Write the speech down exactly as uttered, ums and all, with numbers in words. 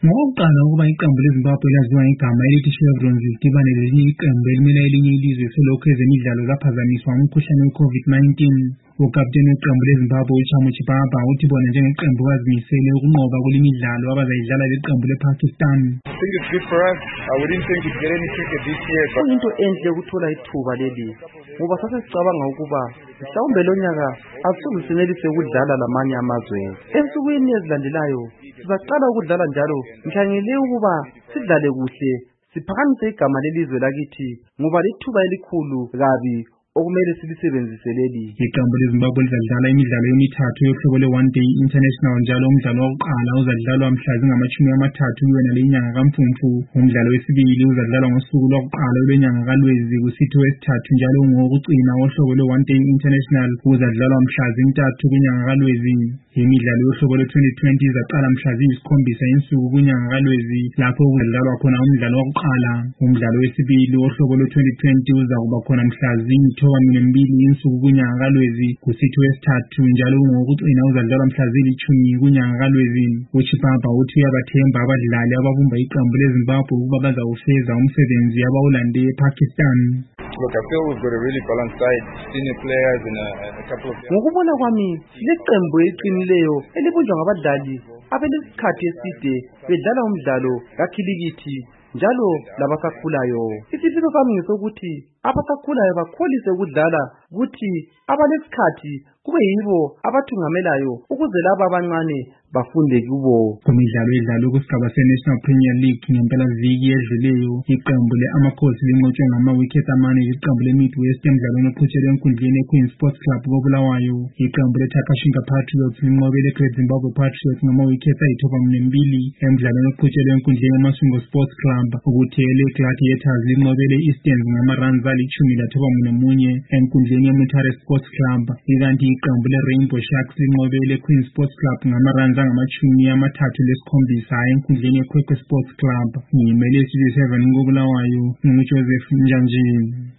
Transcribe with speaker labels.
Speaker 1: Ngokuqala ukuba iqembu leZimbabwe laziwa ngegama elithi Chevrons lidibane lelinye iqembu elimela elinye ilizwe selokhu ezemidlalo zaphazamiswa ngumkhuhlane we-COVID nineteen. Ukapteni weqembu leZimbabwe uChamo Chipapa uthi bona njengeqembu bazimisele ukunqoba kule midlalo abazayidlala leqembu lePakistan.
Speaker 2: I think it's good for us. I wouldn't think we'd get any cricket this year.
Speaker 3: Kuyinto enhle ukuthola ithuba leli ngoba sasesicabanga ukuba mhlawumbe lo nyaka asikusenelise ukudlala lamanye amazwe. Ensukwini ezilandelayo sizaqala ukudlala njalo ngikhangele ukuba sidlale kuhle siphakamise igama lelizwe lakithi ngoba lithuba elikhulu kabi okumele silisebenzise leli.
Speaker 1: Iqembu leZimbabwe lizadlala imidlalo emithathu yohlobo lwe-one day international njalo umdlalo wokuqala uzadlalwa mhla zingamashumi amathathu kuwena lenyanga kaMfumfu. Umdlalo wesibili uzadlalwa ngosuku lokuqala lwenyanga kaLwezi kusithi wesithathu njalo ngowokucina wohlobo lwe-one day international uzadlalwa mhla zintathu kunyanga kaLwezi. Imidlalo yohlobo lwe-twenty twenty izaqala mhla ziyisikhombisa insuku kunyanga kaLwezi lapho uzadlalwa khona umdlalo wokuqala. Umdlalo wesibili wohlobo lwe-twenty twenty uzakuba khona mhla ziyithoba nembili insuku kunyanga kaLwezi kusithi wesithathu njalo ngowokucina uzadlalwa mhla zilitshumi kunyanga kaLwezi. uChipapa uthi uyabathemba abadlali ababumba iqembu leZimbabwe ukuba bazawufeza umsebenzi abawulande ePakistan.
Speaker 2: Look, I feel we've got a really balanced side, senior players and a, a couple of...
Speaker 3: Ngokubona kwami leqembu eliqinileyo elibunjwa ngabadlali abelesikhathi eside bedlala umdlalo kakhilikithi njalo labasakhulayo. Isifiso sami ngesokuthi abasakhulayo bakholise ukudlala kuthi abalesikhathi kube yibo abathungamelayo ukuze laba abancane bafunde kubo.
Speaker 1: Kumidlalo edlalwa kusigaba se-National Premier League ngempela viki edluleyo iqembu le-Amakhosi linqotshwe ngama-wicket amane iqembu le-Midwest emdlalweni oqhutshelwe enkundleni ye-Queen Sports Club koBulawayo. Iqembu le-Takashinga Patriots linqobele i-Great Zimbabwe Patriots ngama-wickets ayithoba nembili emdlalweni oqhutshelwe enkundleni yeMasungo Sports Club. Ukuthi ele-Gladiators linqobele i-Easterns ngama-runs alitshumi lathoba nomunye enkundleni ye-Mutare Sports Club. Ikanti iqembu le-Rainbow Sharks linqobele Queen Sports Club ngama-runs angamashumi amathathu lesikhombisa enkundleni yeKwekwe Sports Club. Ngimele Studio seven koBulawayo, nginguJoseph Njanjini.